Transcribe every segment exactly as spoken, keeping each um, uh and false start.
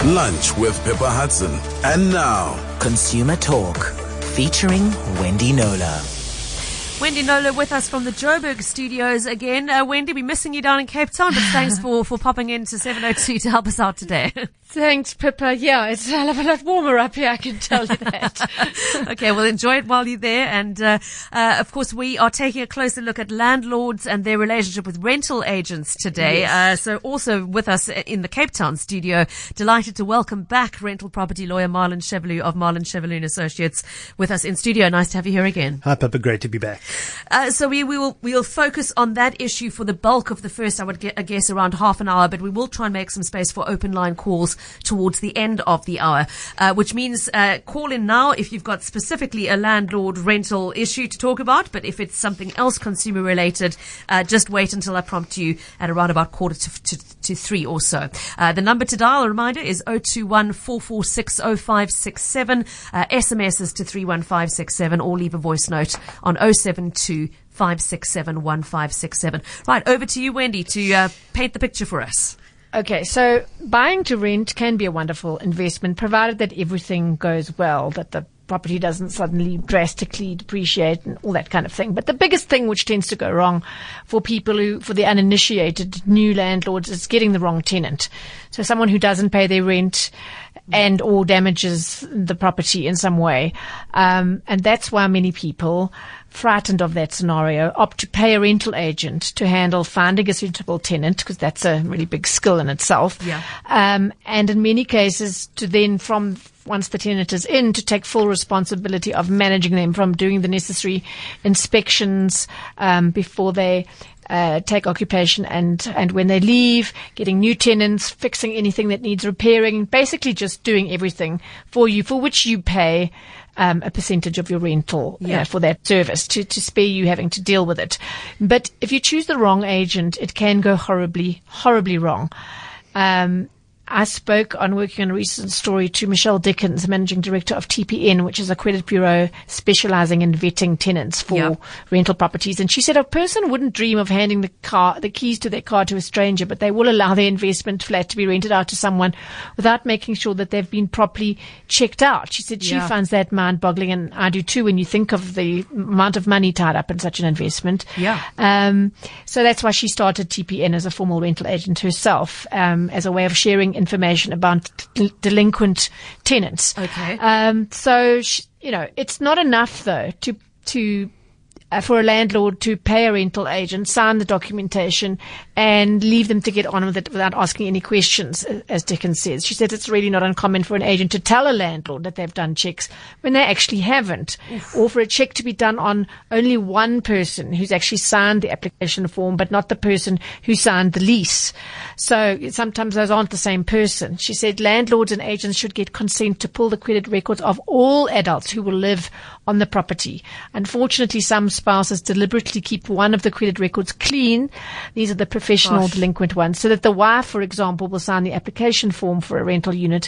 Lunch with Pippa Hudson. And now, Consumer Talk, featuring Wendy Knowler. Wendy Knowler with us from the Joburg studios again. Uh, Wendy, we're missing you down in Cape Town, but thanks for, for popping into seven oh two to help us out today. Thanks, Pippa. Yeah, it's a hell of a lot warmer up here, I can tell you that. Okay, well, enjoy it while you're there. And, uh, uh, of course, we are taking a closer look at landlords and their relationship with rental agents today. Yes. Uh, so also with us in the Cape Town studio, delighted to welcome back rental property lawyer Marlon Chevalier of Marlon Chevalier and Associates with us in studio. Nice to have you here again. Hi, Pippa. Great to be back. Uh, so we, we will, we will focus on that issue for the bulk of the first, I would get, I guess, around half an hour, but we will try and make some space for open line calls towards the end of the hour, uh, which means, uh, call in now if you've got specifically a landlord rental issue to talk about, but if it's something else consumer related, uh, just wait until I prompt you at around about quarter to, to, to three or so. Uh, the number to dial, a reminder, is zero two one, four four six, zero five six seven, uh, S M S is to three one five six seven, or leave a voice note on zero seven two five six seven one five six seven. Right, over to you, Wendy, to uh, paint the picture for us. Okay, so buying to rent can be a wonderful investment, provided that everything goes well, that the property doesn't suddenly drastically depreciate and all that kind of thing. But the biggest thing which tends to go wrong for people who, for the uninitiated new landlords, is getting the wrong tenant. So someone who doesn't pay their rent and or damages the property in some way. Um, and that's why many people, frightened of that scenario, opt to pay a rental agent to handle finding a suitable tenant, because that's a really big skill in itself. Yeah. Um, and in many cases to then, from once the tenant is in, to take full responsibility of managing them, from doing the necessary inspections um, before they uh, take occupation, and, and when they leave, getting new tenants, fixing anything that needs repairing, basically just doing everything for you, for which you pay Um, a percentage of your rental yeah. uh, for that service to, to spare you having to deal with it. But if you choose the wrong agent, it can go horribly, horribly wrong. Um, I spoke on working on a recent story to Michelle Dickens, managing director of T P N, which is a credit bureau specializing in vetting tenants for yeah. rental properties. And she said a person wouldn't dream of handing the car, the keys to their car to a stranger, but they will allow their investment flat to be rented out to someone without making sure that they've been properly checked out. She said she yeah. finds that mind-boggling, and I do too, when you think of the amount of money tied up in such an investment. Yeah. Um, so that's why she started T P N as a formal rental agent herself, um, as a way of sharing information about d- delinquent tenants. Okay. Um, so, sh- you know, it's not enough though to, to, uh, for a landlord to pay a rental agent, sign the documentation, and leave them to get on with it without asking any questions, as Dickens says. She said it's really not uncommon for an agent to tell a landlord that they've done checks when they actually haven't, Oof. or for a check to be done on only one person who's actually signed the application form, but not the person who signed the lease. So sometimes those aren't the same person. She said landlords and agents should get consent to pull the credit records of all adults who will live on the property. Unfortunately, some spouses deliberately keep one of the credit records clean. These are the professional Gosh. delinquent ones, so that the wife, for example, will sign the application form for a rental unit.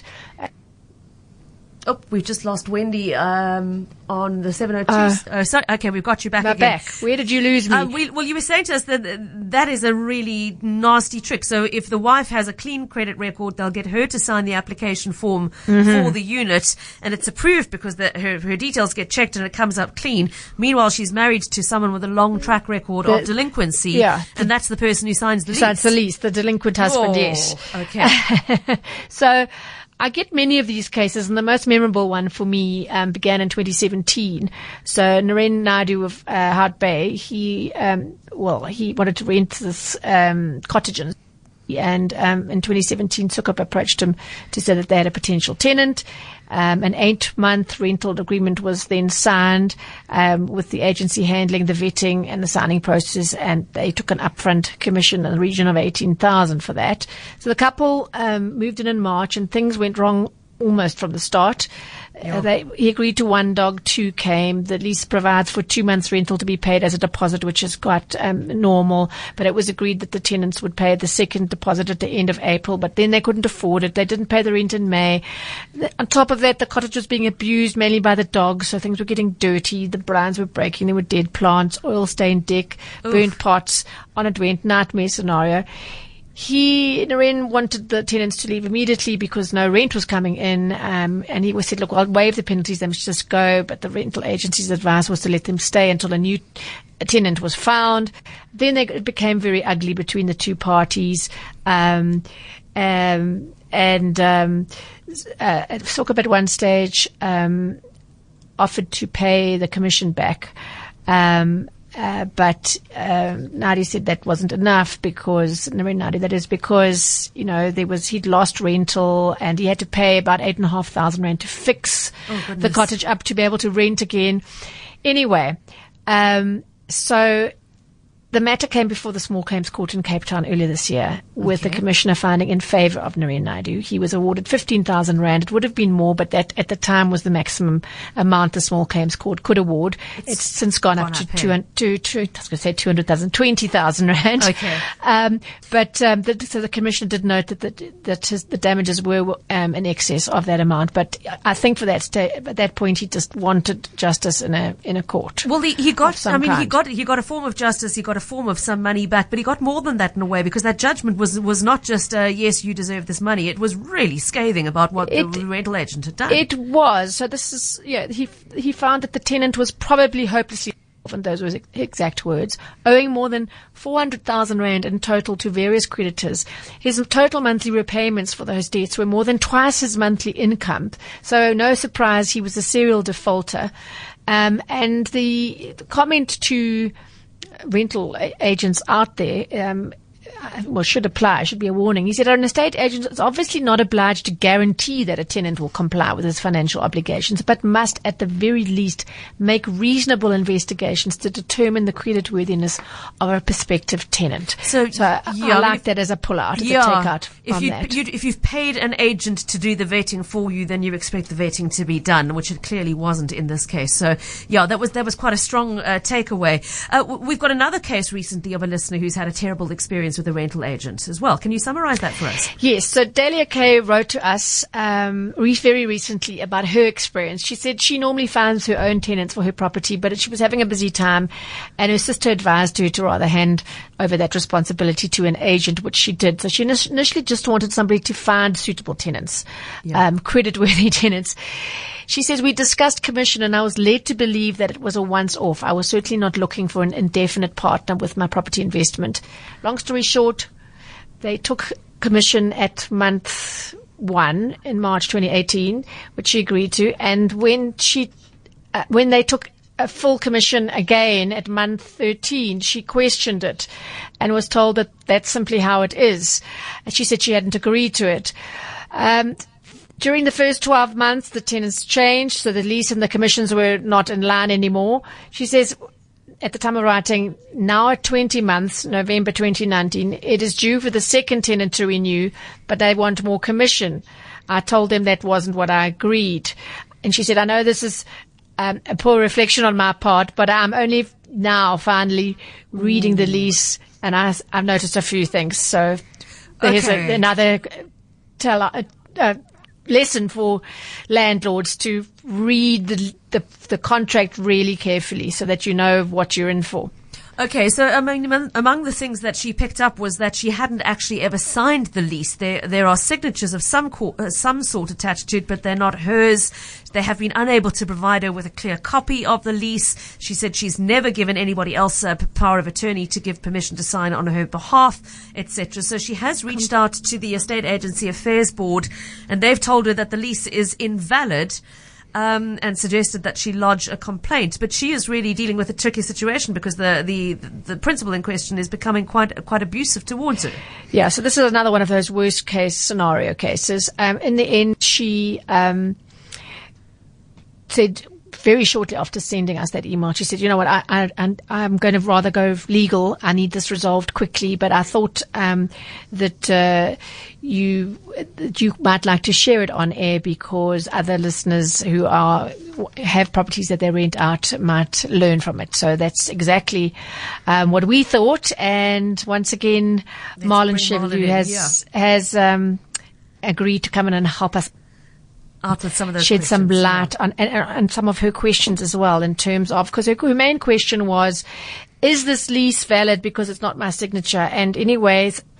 Oh, we've just lost Wendy um, on the seven oh two. Uh, oh, sorry. Okay, we've got you back my again. back. Where did you lose me? Uh, we, well, you were saying to us that that is a really nasty trick. So if the wife has a clean credit record, they'll get her to sign the application form mm-hmm. for the unit, and it's approved because the, her, her details get checked and it comes up clean. Meanwhile, she's married to someone with a long track record the, of delinquency, yeah, and that's the person who signs the lease. Signs the lease, the delinquent husband, oh, yes. Okay. So I get many of these cases, and the most memorable one for me um, began in twenty seventeen. So Naren Naidu of uh, Hart Bay, he, um, well, he wanted to rent this um, cottage, and um, in twenty seventeen, Sukup approached him to say that they had a potential tenant. Um, an eight-month rental agreement was then signed, um, with the agency handling the vetting and the signing process, and they took an upfront commission in the region of eighteen thousand for that. So the couple um, moved in in March, and things went wrong almost from the start. Yeah. Uh, they, he agreed to one dog, two came. The lease provides for two months rental to be paid as a deposit, which is quite um, normal. But it was agreed that the tenants would pay the second deposit at the end of April, but then they couldn't afford it. They didn't pay the rent in May. On top of that, the cottage was being abused mainly by the dogs, so things were getting dirty. The blinds were breaking. There were dead plants, oil-stained deck, burnt Oof. pots. On it went, nightmare scenario. he, Naren wanted the tenants to leave immediately because no rent was coming in. Um, and he was said, look, I'll waive the penalties. They must just go. But the rental agency's advice was to let them stay until a new tenant was found. Then they, it became very ugly between the two parties. Um, um, and, um, uh, Sokop at one stage, um, offered to pay the commission back. Um, Uh, but uh, Nadi said that wasn't enough because Naren Nadi, that is because you know there was he'd lost rental and he had to pay about eight and a half thousand rand to fix oh, the cottage up to be able to rent again. Anyway, um, so the matter came before the Small Claims Court in Cape Town earlier this year, with okay. the commissioner finding in favour of Naren Naidu. He was awarded fifteen thousand rand. It would have been more, but that at the time was the maximum amount the Small Claims Court could award. It's, it's since gone, gone up, up to, two, to, to, I was going to say two hundred thousand, twenty thousand rand. Okay. Um, but um, the, so the commissioner did note that the, that his, the damages were um, in excess of that amount. But I think for that sta- at that point he just wanted justice in a in a court. Well, he, he got. I mean, kind. he got he got a form of justice. He got a form of some money back, but he got more than that in a way because that judgment was was not just uh, yes, you deserve this money. It was really scathing about what it, the rental agent had done. It was. So this is yeah. He he found that the tenant was probably hopelessly, and those were his exact words, owing more than four hundred thousand rand in total to various creditors. His total monthly repayments for those debts were more than twice his monthly income. So no surprise, he was a serial defaulter. Um, and the, the comment to rental agents out there, um, well, should apply, should be a warning. He said, an estate agent is obviously not obliged to guarantee that a tenant will comply with his financial obligations, but must at the very least make reasonable investigations to determine the creditworthiness of a prospective tenant. So, so I, yeah, I like that as a pull-out, as yeah, a take-out from if you, that. You, if you've paid an agent to do the vetting for you, then you expect the vetting to be done, which it clearly wasn't in this case. So, yeah, that was that was quite a strong uh, takeaway. Uh, we've got another case recently of a listener who's had a terrible experience with a rental agent as well. Can you summarize that for us? Yes. So Dahlia Kay wrote to us um, re- very recently about her experience. She said she normally finds her own tenants for her property, but she was having a busy time, and her sister advised her to rather hand over that responsibility to an agent, which she did. So she initially just wanted somebody to find suitable tenants, yeah. um, creditworthy tenants. She says, we discussed commission and I was led to believe that it was a once-off. I was certainly not looking for an indefinite partner with my property investment. Long story short, they took commission at month one in March twenty eighteen, which she agreed to. And when she, uh, when they took a full commission again at month thirteen, she questioned it and was told that that's simply how it is. And she said she hadn't agreed to it. Um, During the first twelve months, the tenants changed, so the lease and the commissions were not in line anymore. She says, at the time of writing, now at twenty months, November twenty nineteen, it is due for the second tenant to renew, but they want more commission. I told them that wasn't what I agreed. And she said, I know this is um, a poor reflection on my part, but I'm only now finally reading the lease, and I, I've noticed a few things. So there's Okay. a, another tell, uh, uh, lesson for landlords to read the, the the contract really carefully so that you know what you're in for. Okay, so among, among the things that she picked up was that she hadn't actually ever signed the lease. There there are signatures of some co- uh, some sort attached to it, but they're not hers. They have been unable to provide her with a clear copy of the lease. She said she's never given anybody else a power of attorney to give permission to sign on her behalf, et cetera. So she has reached out to the Estate Agency Affairs Board, and they've told her that the lease is invalid. Um, and suggested that she lodge a complaint, but she is really dealing with a tricky situation because the the the principal in question is becoming quite quite abusive towards her. Yeah, so this is another one of those worst case scenario cases. Um, in the end, she um, said very shortly after sending us that email, she said, "You know what? I, I and I'm going to rather go legal. I need this resolved quickly, but I thought um, that uh, you that you might like to share it on air because other listeners who are have properties that they rent out might learn from it." So that's exactly um, what we thought. And once again, Let's Marlon bring Marlon Chevalier in, has has um, agreed to come in and help us Out with some of those shed some questions, light yeah. on and, and some of her questions as well, in terms of, because her, her main question was, is this lease valid because it's not my signature? And anyways,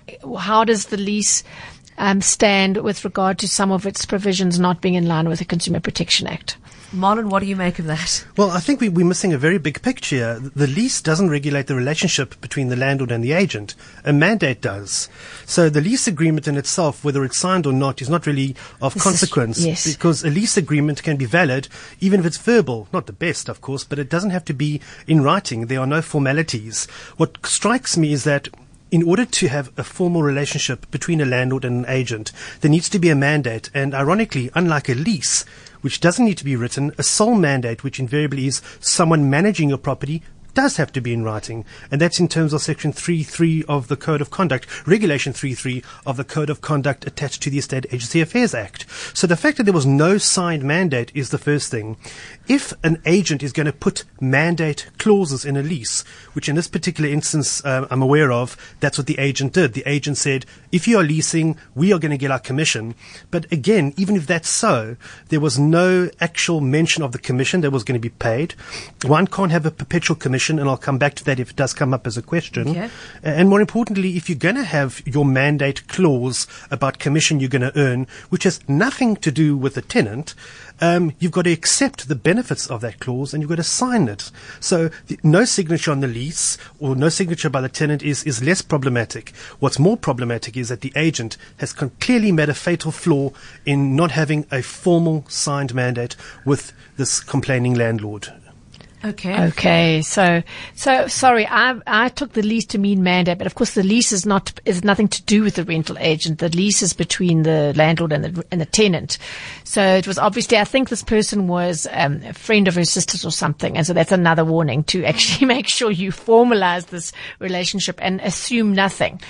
how does the lease um, stand with regard to some of its provisions not being in line with the Consumer Protection Act? Marlon, what do you make of that? Well, I think we, we're missing a very big picture. The lease doesn't regulate the relationship between the landlord and the agent. A mandate does. So the lease agreement in itself, whether it's signed or not, is not really of This consequence. is- yes. Because a lease agreement can be valid even if it's verbal. Not the best, of course, but it doesn't have to be in writing. There are no formalities. What strikes me is that in order to have a formal relationship between a landlord and an agent, there needs to be a mandate. And ironically, unlike a lease, which doesn't need to be written, a sole mandate, which invariably is someone managing your property, does have to be in writing. And that's in terms of Section three three of the Code of Conduct, Regulation three three of the Code of Conduct attached to the Estate Agency Affairs Act. So the fact that there was no signed mandate is the first thing. If an agent is going to put mandate clauses in a lease, which in this particular instance uh, I'm aware of, that's what the agent did. The agent said, if you are leasing, we are going to get our commission. But again, even if that's so, there was no actual mention of the commission that was going to be paid. One can't have a perpetual commission, and I'll come back to that if it does come up as a question. Okay. And more importantly, if you're going to have your mandate clause about commission you're going to earn, which has nothing to do with the tenant, um, you've got to accept the benefits of that clause and you've got to sign it. So the, no signature on the lease or no signature by the tenant is, is less problematic. What's more problematic is that the agent has con- clearly made a fatal flaw in not having a formal signed mandate with this complaining landlord. Okay. Okay, so so sorry, I I took the lease to mean mandate, but of course the lease is not is nothing to do with the rental agent. The lease is between the landlord and the and the tenant. So it was obviously, I think this person was um, a friend of her sister's or something, and so that's another warning to actually make sure you formalize this relationship and assume nothing.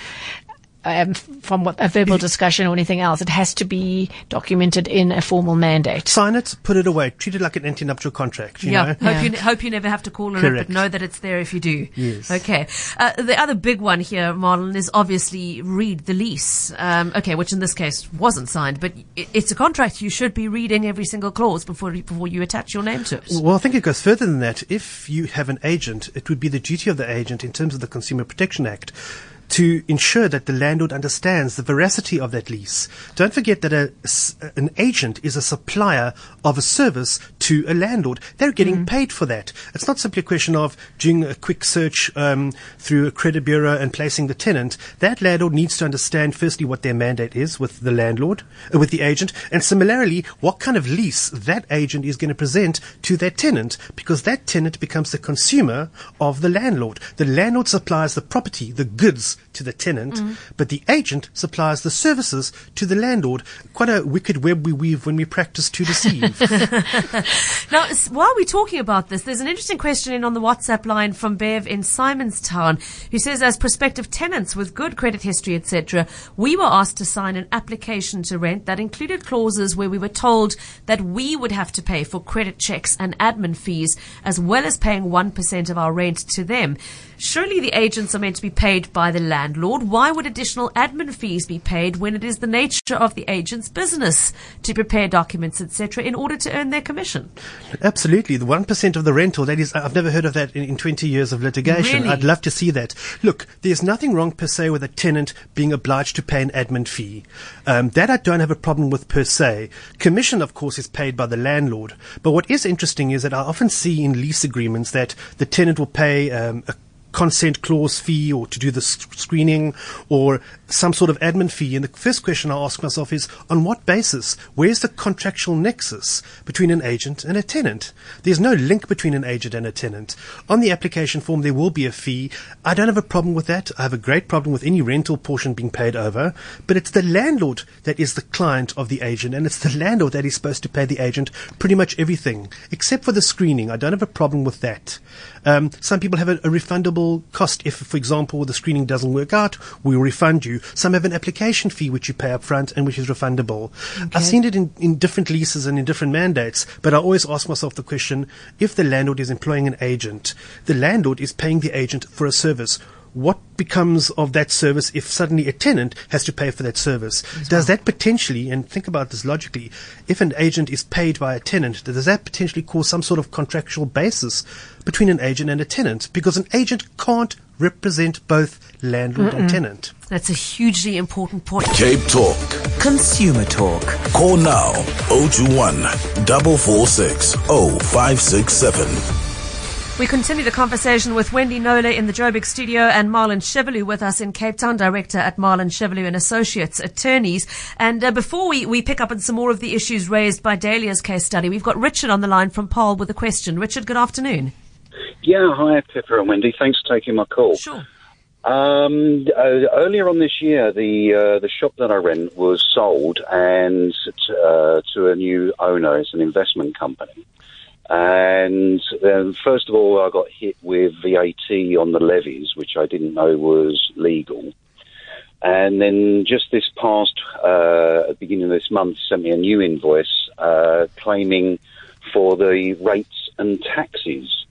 Um, from what, a verbal discussion or anything else. It has to be documented in a formal mandate. Sign it, put it away, treat it like an antenuptial contract. You Yeah, know? hope Yeah. you hope you never have to call on it, Correct. but know that it's there if you do. Yes. Okay. Uh, the other big one here, Marlon, is obviously read the lease. Um, okay, which in this case wasn't signed, but i- it's a contract. You should be reading every single clause before before you attach your name to it. Well, I think it goes further than that. If you have an agent, it would be the duty of the agent in terms of the Consumer Protection Act to ensure that the landlord understands the veracity of that lease. Don't forget that a, s- an agent is a supplier of a service to a landlord. They're getting paid for that. It's not simply a question of doing a quick search um, through a credit bureau and placing the tenant. That landlord needs to understand firstly what their mandate is with the landlord, uh, with the agent, and similarly what kind of lease that agent is going to present to their tenant, because that tenant becomes the consumer of the landlord. The landlord supplies the property, the goods, to the tenant, but the agent supplies the services to the landlord. Quite a wicked web we weave when we practice to deceive. Now, s- while we're talking about this, there's an interesting question in on the WhatsApp line from Bev in Simonstown, who says, as prospective tenants with good credit history, et cetera, we were asked to sign an application to rent that included clauses where we were told that we would have to pay for credit checks and admin fees, as well as paying one percent of our rent to them. Surely the agents are meant to be paid by the landlord. Why would additional admin fees be paid when it is the nature of the agent's business to prepare documents, et cetera, in order to earn their commission? Absolutely. The one percent of the rental, that is, I've never heard of that in, in twenty years of litigation. Really? I'd love to see that. Look, there's nothing wrong per se with a tenant being obliged to pay an admin fee. Um, that I don't have a problem with per se. Commission, of course, is paid by the landlord. But what is interesting is that I often see in lease agreements that the tenant will pay um, a consent clause fee or to do the sc- screening or some sort of admin fee. And the first question I ask myself is, on what basis? Where's the contractual nexus between an agent and a tenant? There's no link between an agent and a tenant. On the application form, there will be a fee. I don't have a problem with that. I have a great problem with any rental portion being paid over, but it's the landlord that is the client of the agent, and it's the landlord that is supposed to pay the agent pretty much everything, except for the screening. I don't have a problem with that. Um, some people have a, a refundable cost. If, for example, the screening doesn't work out, we'll refund you. Some have an application fee which you pay up front and which is refundable. I've seen it in, in different leases and in different mandates, but I always ask myself the question, if the landlord is employing an agent, the landlord is paying the agent for a service. What becomes of that service if suddenly a tenant has to pay for that service? Does that potentially, and think about this logically, if an agent is paid by a tenant, does that potentially cause some sort of contractual basis between an agent and a tenant? Because an agent can't represent both landlord Mm-mm. and tenant. That's a hugely important point. Cape Talk. Consumer Talk. Call now oh two one, four four six, oh five six seven. We continue the conversation with Wendy Knowler in the Joburg studio and Marlon Chevalier with us in Cape Town, director at Marlon Chevalier and Associates Attorneys. And uh, before we, we pick up on some more of the issues raised by Dahlia's case study, we've got Richard on the line from Paarl with a question. Richard, good afternoon. Yeah, hi, Pippa and Wendy. Thanks for taking my call. Sure. Um, uh, earlier on this year, the uh, the shop that I rent was sold and uh, to a new owner. It's an investment company. And um, first of all, I got hit with V A T on the levies, which I didn't know was legal. And then just this past, uh, at the beginning of this month, sent me a new invoice uh, claiming for the rates and taxes.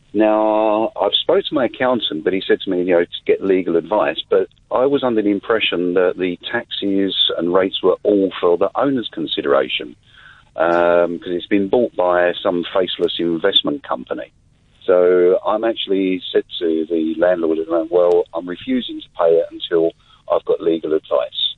Now, I've spoken to my accountant, but he said to me, you know, to get legal advice. But I was under the impression that the taxes and rates were all for the owner's consideration. Because um, it's been bought by some faceless investment company. So I'm actually said to the landlord, well, I'm refusing to pay it until I've got legal advice.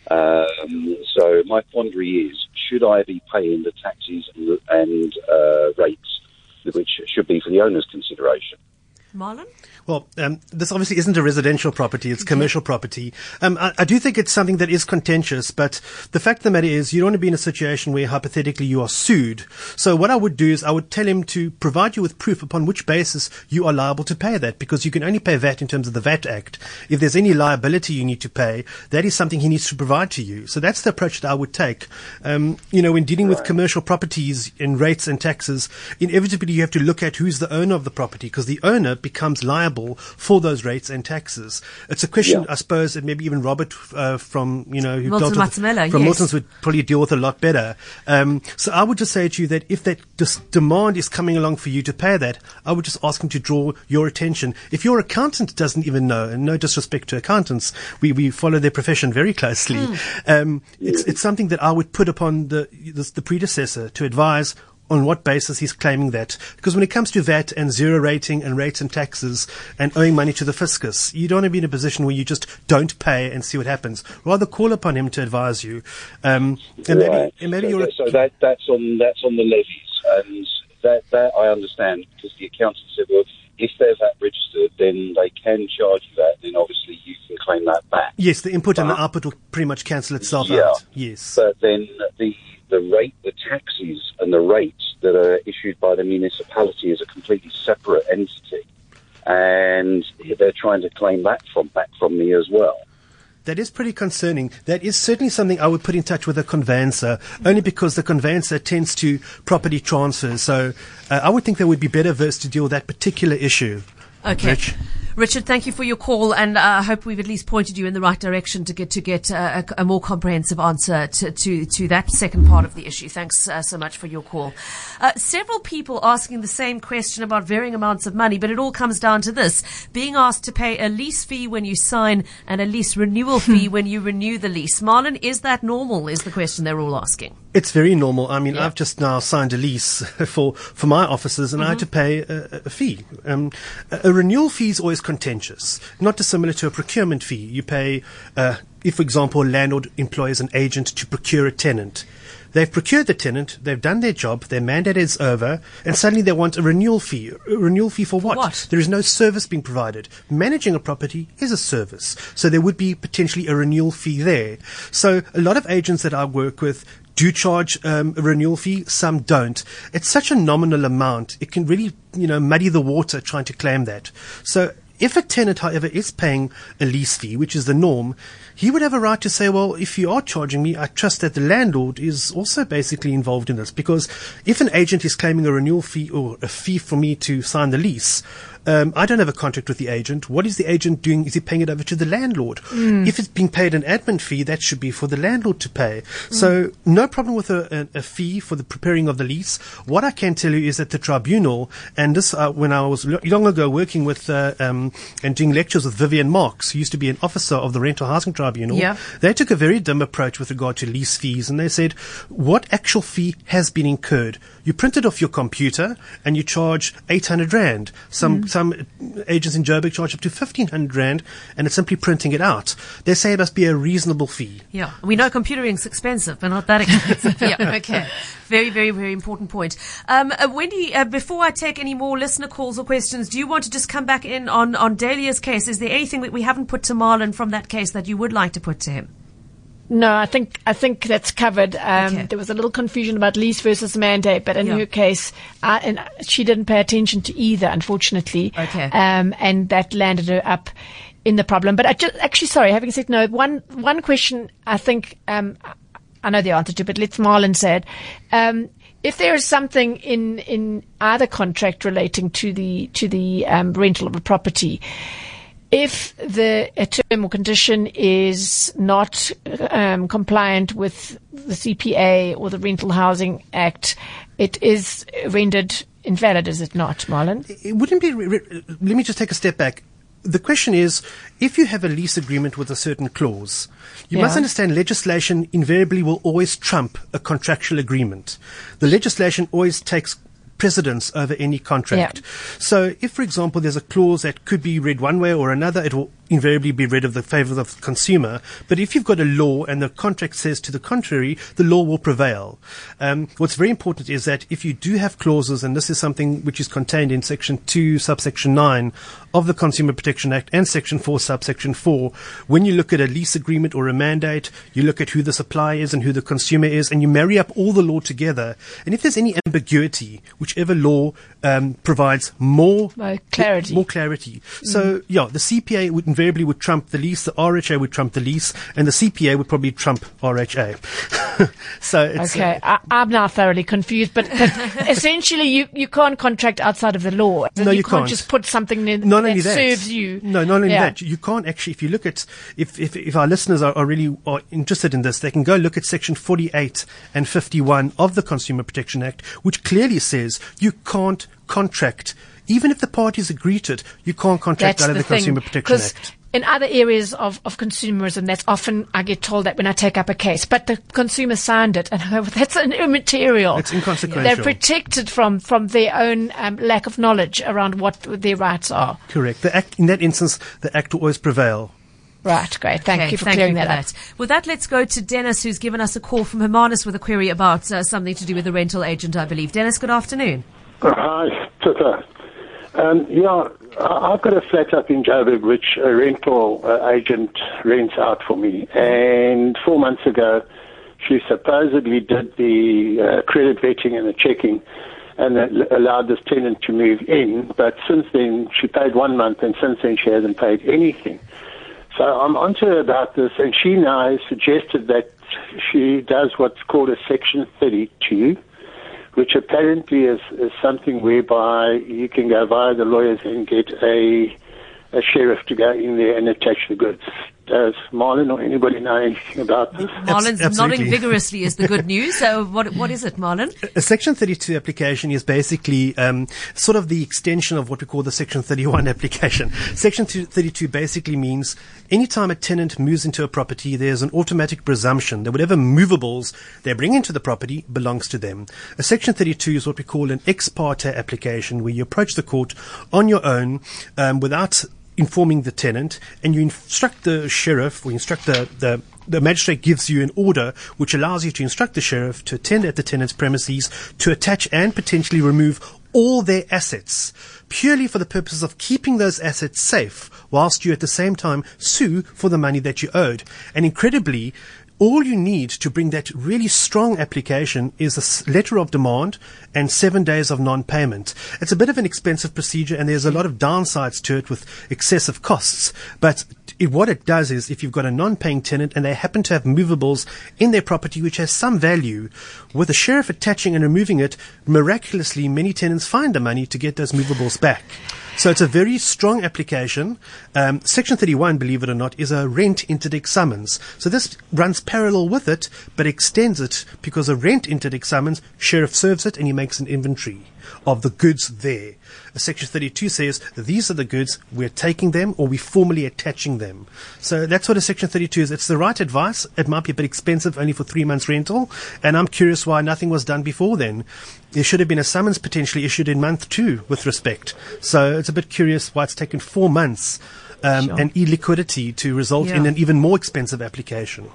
Um, so my quandary is, should I be paying the taxes and, and uh, rates, which should be for the owner's consideration? Marlon? Well, um, this obviously isn't a residential property, it's commercial property. Um, I, I do think it's something that is contentious, but the fact of the matter is you don't want to be in a situation where hypothetically you are sued. So what I would do is I would tell him to provide you with proof upon which basis you are liable to pay that, because you can only pay V A T in terms of the V A T Act. If there's any liability you need to pay, that is something he needs to provide to you. So that's the approach that I would take. Um, you know, when dealing with commercial properties in rates and taxes, inevitably you have to look at who's the owner of the property, because the owner becomes liable for those rates and taxes. It's a question, Yeah. I suppose, that maybe even Robert uh, from, you know, who Milton dealt with, Matamela, from yes. Milton's would probably deal with a lot better. Um, so I would just say to you that if that dis- demand is coming along for you to pay that, I would just ask him to draw your attention. If your accountant doesn't even know, and no disrespect to accountants, we, we follow their profession very closely, Mm. um, it's, it's something that I would put upon the, the, the predecessor to advise on what basis he's claiming that. Because when it comes to V A T and zero rating and rates and taxes and owing money to the fiscus, you don't want to be in a position where you just don't pay and see what happens. Rather call upon him to advise you. Um, and maybe, Right. and maybe so, you're... that, so that that's on that's on the levies, and that that I understand, because the accountant said, well, if they're V A T registered, then they can charge you that, then obviously you can claim that back. Yes, the input and the Uh-huh. output will pretty much cancel itself Yeah. out. Yes. But then the the rate, the taxes and the rates that are issued by the municipality is a completely separate entity, and they're trying to claim that from back from me as well. That is pretty concerning. That is certainly something I would put in touch with a conveyancer, only because the conveyancer tends to property transfers. So uh, I would think they would be better versed to deal with that particular issue. Okay. Rich? Richard, thank you for your call, and uh, I hope we've at least pointed you in the right direction to get to get uh, a, a more comprehensive answer to, to, to that second part of the issue. Thanks uh, so much for your call. Uh, several people asking the same question about varying amounts of money, but it all comes down to this: being asked to pay a lease fee when you sign and a lease renewal fee when you renew the lease. Marlon, is that normal? Is the question they're all asking. It's very normal. I mean, Yeah. I've just now signed a lease for, for my offices, and I had to pay a, a fee. Um, a, a renewal fee is always contentious, not dissimilar to a procurement fee. You pay, uh, if, for example, a landlord employs an agent to procure a tenant. They've procured the tenant, they've done their job, their mandate is over, and suddenly they want a renewal fee. A renewal fee for what? what? There is no service being provided. Managing a property is a service, so there would be potentially a renewal fee there. So a lot of agents that I work with do charge um, a renewal fee, some don't. It's such a nominal amount, it can really, you know, muddy the water trying to claim that. So if a tenant, however, is paying a lease fee, which is the norm, he would have a right to say, well, if you are charging me, I trust that the landlord is also basically involved in this. Because if an agent is claiming a renewal fee or a fee for me to sign the lease, um, I don't have a contract with the agent. What is the agent doing? Is he paying it over to the landlord? Mm. If it's being paid an admin fee, that should be for the landlord to pay. Mm. So no problem with a, a, a fee for the preparing of the lease. What I can tell you is that the tribunal, and this uh, when I was lo- long ago working with uh, um, and doing lectures with Vivian Marks, who used to be an officer of the Rental Housing Tribunal, yeah. they took a very dim approach with regard to lease fees, and they said, what actual fee has been incurred? You print it off your computer and you charge eight hundred rand. Some, mm. some some agents in Joburg charge up to fifteen hundred rand, and it's simply printing it out. They say it must be a reasonable fee. Yeah, we know computering's expensive, but not that expensive. Yeah, okay. Very, very, very important point. Um, uh, Wendy, uh, before I take any more listener calls or questions, do you want to just come back in on, on Dahlia's case? Is there anything that we haven't put to Marlon from that case that you would like to put to him? No, I think I think that's covered. Um, Okay. There was a little confusion about lease versus mandate, but in Yeah. her case, uh, and she didn't pay attention to either, unfortunately. Okay. Um, and that landed her up in the problem. But I just, actually, sorry, having said no, one one question I think um, I know the answer to, but let's Marlon say it. Um, if there is something in in either contract relating to the to the um, rental of a property, if the a term or condition is not um, compliant with the C P A or the Rental Housing Act, it is rendered invalid, is it not, Marlon? It wouldn't be. Re- re- let me just take a step back. The question is, if you have a lease agreement with a certain clause, you Yeah. must understand legislation invariably will always trump a contractual agreement. The legislation always takes precedence over any contract. Yeah. So if, for example, there's a clause that could be read one way or another, it will invariably be read of the favour of the consumer. But if you've got a law and the contract says to the contrary, the law will prevail. Um, what's very important is that if you do have clauses, and this is something which is contained in Section two, subsection nine of the Consumer Protection Act and Section four, subsection four, when you look at a lease agreement or a mandate, you look at who the supplier is and who the consumer is, and you marry up all the law together. And if there's any ambiguity, whichever law um, provides more More clarity. more clarity. So, yeah, the C P A would invariably would trump the lease, the R H A would trump the lease, and the C P A would probably trump R H A. So it's Okay, uh, I, I'm now thoroughly confused, but, but essentially you, you can't contract outside of the law. No, you can't can't. just put something in not that only that serves you. No, not only Yeah. that. You can't actually, if you look at, if, if, if our listeners are, are really are interested in this, they can go look at Section forty-eight and fifty-one of the Consumer Protection Act, which clearly says you can't contract, even if the parties agree to it, you can't contract That's out of the, the thing. Consumer Protection 'Cause Act. in other areas of, of consumerism, that's often, I get told that when I take up a case, but the consumer signed it, and that's an immaterial. It's inconsequential. They're protected from, from their own um, lack of knowledge around what their rights are. Correct. The act, in that instance, the act will always prevail. Right, great. Thank Okay, you for thank clearing you that for up. that. With that, let's go to Dennis, who's given us a call from Hermanus with a query about uh, something to do with the rental agent, I believe. Dennis, good afternoon. Hi, Tata. Um, yeah, I- I've got a flat up in Joburg which a rental uh, agent rents out for me. And four months ago, she supposedly did the uh, credit vetting and the checking and that l- allowed this tenant to move in. But since then, she paid one month, and since then she hasn't paid anything. So I'm onto her about this, and she now has suggested that she does what's called a Section thirty-two, which apparently is, is something whereby you can go via the lawyers and get a a sheriff to go in there and attach the goods. Does Marlon or anybody know anything about this? Marlon's absolutely. nodding vigorously is the good news. So what what is it, Marlon? A Section thirty-two application is basically um, sort of the extension of what we call the Section thirty-one application. Section thirty-two basically means anytime a tenant moves into a property, there's an automatic presumption that whatever movables they bring into the property belongs to them. A Section thirty-two is what we call an ex parte application, where you approach the court on your own um, without informing the tenant, and you instruct the sheriff or instruct the, the the magistrate gives you an order which allows you to instruct the sheriff to attend at the tenant's premises to attach and potentially remove all their assets, purely for the purposes of keeping those assets safe, whilst you at the same time sue for the money that you owed. And incredibly, all you need to bring that really strong application is a s- letter of demand and seven days of non-payment. It's a bit of an expensive procedure, and there's a lot of downsides to it with excessive costs. But it, what it does is, if you've got a non-paying tenant and they happen to have movables in their property which has some value, with the sheriff attaching and removing it, miraculously many tenants find the money to get those movables back. So it's a very strong application. Um, Section thirty-one, believe it or not, is a rent interdict summons. So this runs parallel with it, but extends it, because a rent interdict summons, sheriff serves it and he makes an inventory. of the goods there. Section thirty-two says these are the goods, we're taking them or we're formally attaching them. So that's what a Section thirty-two is. It's the right advice. It might be a bit expensive only for three months rental, and I'm curious why nothing was done before then. There should have been a summons potentially issued in month two with respect. So it's a bit curious why it's taken four months um, Sure. and illiquidity to result Yeah. in an even more expensive application.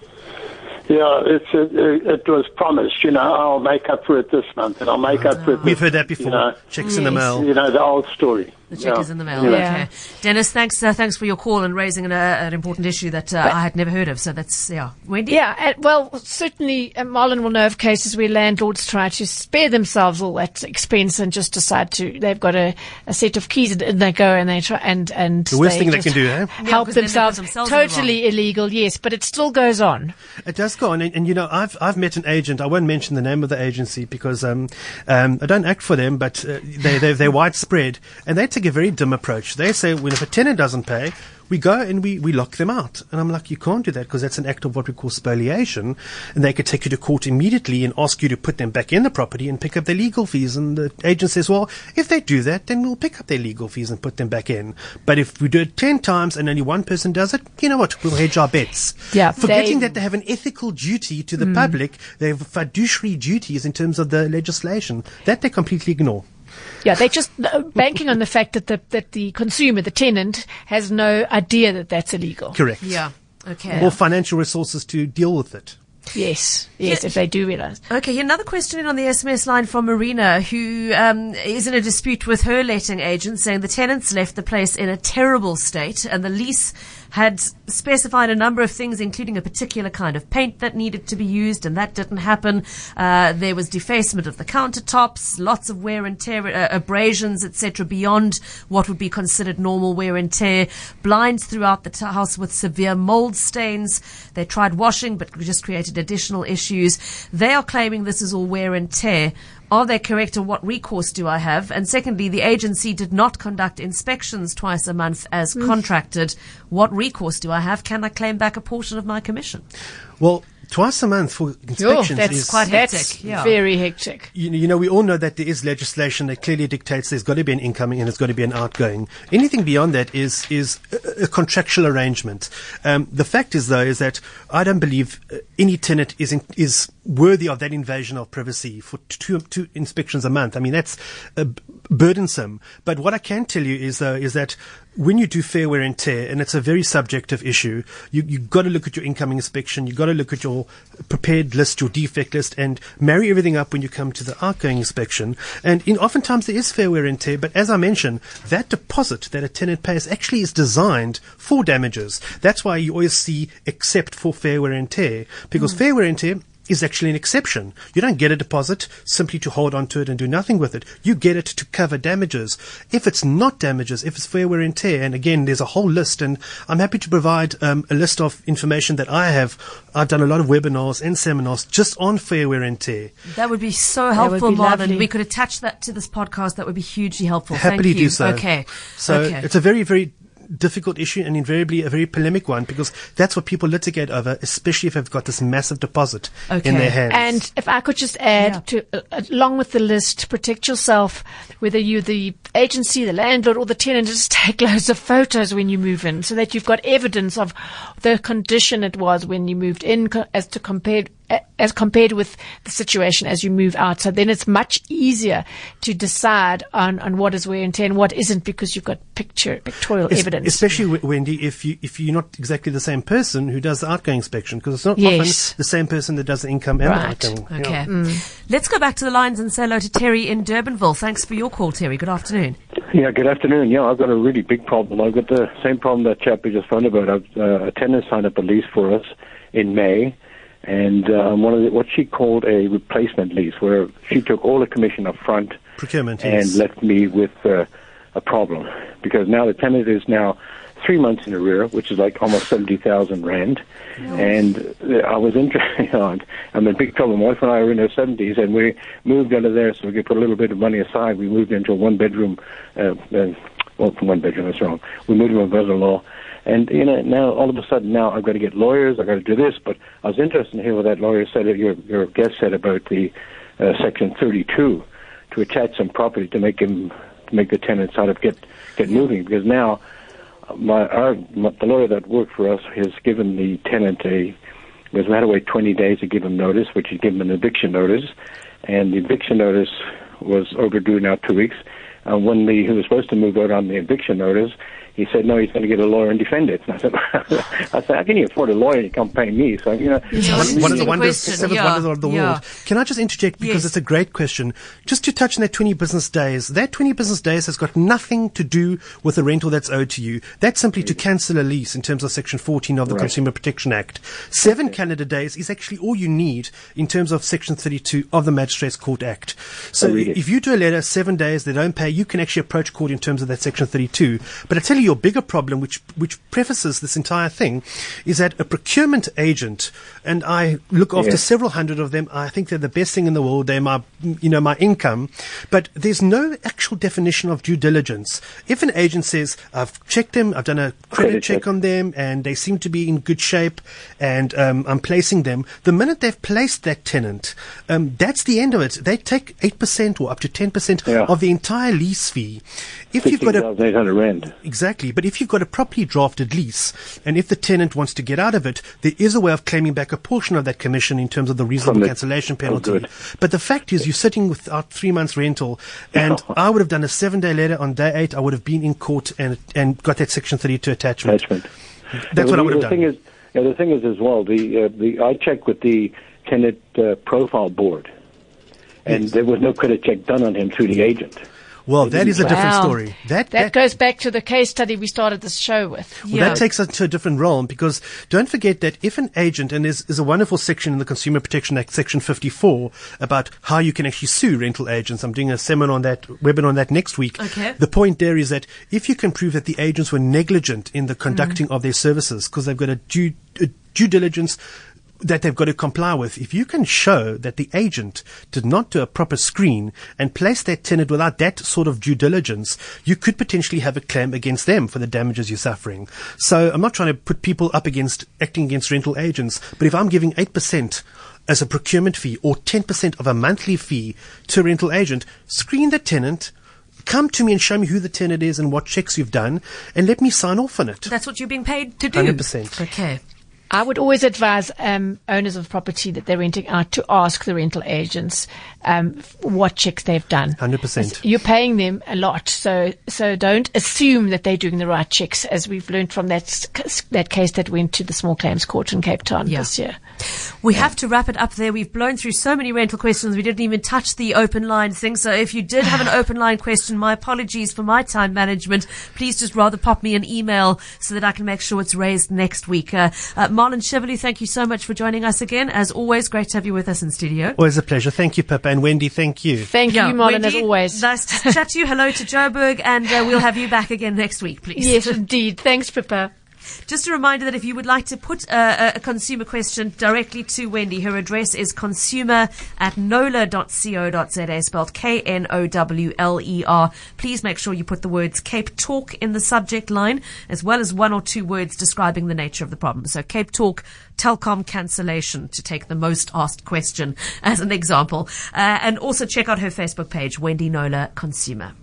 Yeah, it's it, it was promised. You know, I'll make up for it this month, and I'll make up for it. We've this, heard that before. You know, Checks in the Yes. mail. you know the old story. The check Yeah. is in the mail. Anyway. Yeah. Okay, Dennis, thanks. Uh, thanks for your call and raising an, uh, an important issue that uh, I had never heard of. So that's yeah, Wendy. Yeah, uh, well, certainly uh, Marlon will know of cases where landlords try to spare themselves all that expense and just decide to, they've got a, a set of keys and they go and they try and, and The worst they thing they just can do, eh? Yeah, help 'cause then they put themselves. themselves in the Totally illegal, yes, but it still goes on. It does go on, and, and you know, I've I've met an agent. I won't mention the name of the agency because um, um, I don't act for them, but uh, they they they're widespread, and they take a very dim approach. They say, when if a tenant doesn't pay, we go and we, we lock them out. And I'm like, you can't do that because that's an act of what we call spoliation, and they could take you to court immediately and ask you to put them back in the property and pick up their legal fees. And the agent says, well, if they do that, then we'll pick up their legal fees and put them back in. But if we do it ten times and only one person does it, you know what? We'll hedge our bets. Yeah, Forgetting they- that they have an ethical duty to the public, they have fiduciary duties in terms of the legislation that they completely ignore. Yeah, they're just uh, banking on the fact that the, that the consumer, the tenant, has no idea that that's illegal. Correct. Yeah. Okay. Or financial resources to deal with it. Yes, yes, Yeah. if they do realize. Okay, another question in on the S M S line from Marina, who um, is in a dispute with her letting agent, saying the tenants left the place in a terrible state and the lease had specified a number of things, including a particular kind of paint that needed to be used, and that didn't happen. Uh, there was defacement of the countertops, lots of wear and tear, uh, abrasions, et cetera, beyond what would be considered normal wear and tear. Blinds throughout the t- house with severe mold stains. They tried washing, but just created additional issues. They are claiming this is all wear and tear. Are they correct, or what recourse do I have? And secondly, the agency did not conduct inspections twice a month as contracted. What recourse do I have? Can I claim back a portion of my commission? Well, twice a month for inspections that's is quite hectic, That's yeah. very hectic. You, you know, we all know that there is legislation that clearly dictates there's got to be an incoming and there's got to be an outgoing. Anything beyond that is is a, a contractual arrangement. Um, the fact is, though, is that I don't believe uh, any tenant is in, is worthy of that invasion of privacy for two, two inspections a month. I mean, that's uh, b- burdensome. But what I can tell you is, though, is that when you do fair wear and tear, and it's a very subjective issue, you, you've got to look at your incoming inspection, you've got to look at your prepared list, your defect list, and marry everything up when you come to the outgoing inspection. And in, oftentimes there is fair wear and tear, but as I mentioned, that deposit that a tenant pays actually is designed for damages. That's why you always see except for fair wear and tear, because fair wear and tear is actually an exception. You don't get a deposit simply to hold on to it and do nothing with it. You get it to cover damages. If it's not damages, if it's fair wear and tear, and again, there's a whole list, and I'm happy to provide um, a list of information that I have. I've done a lot of webinars and seminars just on fair wear and tear. That would be so would helpful, be Marvin. lovely. We could attach that to this podcast. That would be hugely helpful. Happily Thank you. do so. Okay. So okay. it's a very, very difficult issue, and invariably a very polemic one, because that's what people litigate over, especially if they've got this massive deposit Okay. in their hands. And if I could just add, Yeah. to uh, along with the list, protect yourself, whether you're the agency, the landlord, or the tenant, just take loads of photos when you move in, so that you've got evidence of the condition it was when you moved in, co- as to compared as compared with the situation as you move out. So then it's much easier to decide on, on what is wear and tear and what isn't, because you've got picture pictorial Es- evidence. Especially, W- Wendy, if you if you're not exactly the same person who does the outgoing inspection, because it's not Yes. often the same person that does the income and Right. the outgoing. Okay. Yeah. Mm. Let's go back to the lines and say hello to Terry in Durbanville. Thanks for your call, Terry. Good afternoon. Yeah, good afternoon. Yeah, I've got a really big problem. I've got the same problem that chap we just phoned about. I've, uh, a tenant signed up a lease for us in May, and um, one of the, what she called a replacement lease, where she took all the commission up front Procurement, and yes. left me with uh, a problem, because now the tenant is now three months in arrear, which is like almost seventy thousand rand. And uh, I was interested. I'm in big trouble. My wife and I are in our seventies, and we moved out of there so we could put a little bit of money aside. We moved into a one-bedroom. Uh, uh, well, one bedroom. That's wrong. We moved to my brother-in-law. And, you know, now all of a sudden now I've got to get lawyers, I've got to do this, but I was interested to hear what that lawyer said, your, your guest said about the uh, Section thirty-two to attach some property to make him to make the tenant sort of get get moving, because now my our my, the lawyer that worked for us has given the tenant a because we had to wait twenty days to give him notice, which he gave him an eviction notice, and the eviction notice was overdue now two weeks. Uh, when the, he was supposed to move out on the eviction notice, he said, no, he's going to get a lawyer and defend it. And I said, I said, how can you afford a lawyer and you can't pay me? So, you know. One, one of the wonders, question. seventh Yeah. wonders of the Yeah. world. Can I just interject, because Yes. it's a great question. Just to touch on that twenty business days. That twenty business days has got nothing to do with the rental that's owed to you. That's simply to cancel a lease in terms of Section fourteen of the Right. Consumer Protection Act. Seven calendar days is actually all you need in terms of Section thirty-two of the Magistrates Court Act. So I read it. if you do a letter, seven days, they don't pay, you can actually approach court in terms of that Section thirty-two. But I tell you, your bigger problem, which which prefaces this entire thing, is that a procurement agent, and I look after Yes. several hundred of them. I think they're the best thing in the world. They're my, you know, my income. But there's no actual definition of due diligence. If an agent says, I've checked them, I've done a credit, Credit check check. on them, and they seem to be in good shape, and um, I'm placing them, the minute they've placed that tenant, um, that's the end of it. They take eight percent or up to ten percent Yeah. of the entire lease fee. If you've got sixteen a thousand eight hundred rand. Exactly. But if you've got a properly drafted lease, and if the tenant wants to get out of it, there is a way of claiming back a portion of that commission in terms of the reasonable From the- cancellation oh, penalty. good. But the fact is, you're sitting without three months rental, and I would have done a seven-day letter on day eight. I would have been in court and and got that Section thirty-two attachment. Attachment. That's Yeah, what I the- would have the done. Thing is, yeah, the thing is as well, the, uh, the I checked with the tenant uh, profile board, and Yes. there was no credit check done on him through the agent. Well, that is a different Wow. story. That, That goes back to the case study we started this show with. Well, that takes us to a different realm, because don't forget that if an agent, and there's, there's a wonderful section in the Consumer Protection Act, Section fifty-four, about how you can actually sue rental agents. I'm doing a seminar on that, webinar on that next week. Okay. The point there is that if you can prove that the agents were negligent in the conducting of their services, because they've got a due, a due diligence that they've got to comply with. If you can show that the agent did not do a proper screen and place that tenant without that sort of due diligence, you could potentially have a claim against them for the damages you're suffering. So I'm not trying to put people up against acting against rental agents, but if I'm giving eight percent as a procurement fee or ten percent of a monthly fee to a rental agent, screen the tenant, come to me and show me who the tenant is and what checks you've done, and let me sign off on it. That's what you're being paid to do. one hundred percent. Okay. I would always advise um, owners of property that they're renting out to ask the rental agents um, f- what checks they've done. one hundred percent. You're paying them a lot, so so don't assume that they're doing the right checks, as we've learned from that s- that case that went to the Small Claims Court in Cape Town Yeah. this year. We have to wrap it up there. We've blown through so many rental questions. We didn't even touch the open line thing. So if you did have an open line question, my apologies for my time management. Please just rather pop me an email so that I can make sure it's raised next week. Uh, uh, Marlon Chevalier, thank you so much for joining us again. As always, great to have you with us in studio. Always a pleasure. Thank you, Pippa. And Wendy, thank you. Thank Yeah, you, Marlon, as Wendy, always. Nice to chat to you. Hello to Joburg, and uh, we'll have you back again next week, please. Yes, indeed. Thanks, Pippa. Just a reminder that if you would like to put uh, a consumer question directly to Wendy, her address is consumer at knowler dot co dot za, spelled K N O W L E R. Please make sure you put the words Cape Talk in the subject line, as well as one or two words describing the nature of the problem. So Cape Talk, Telkom cancellation, to take the most asked question as an example. Uh, and also check out her Facebook page, Wendy Knowler Consumer.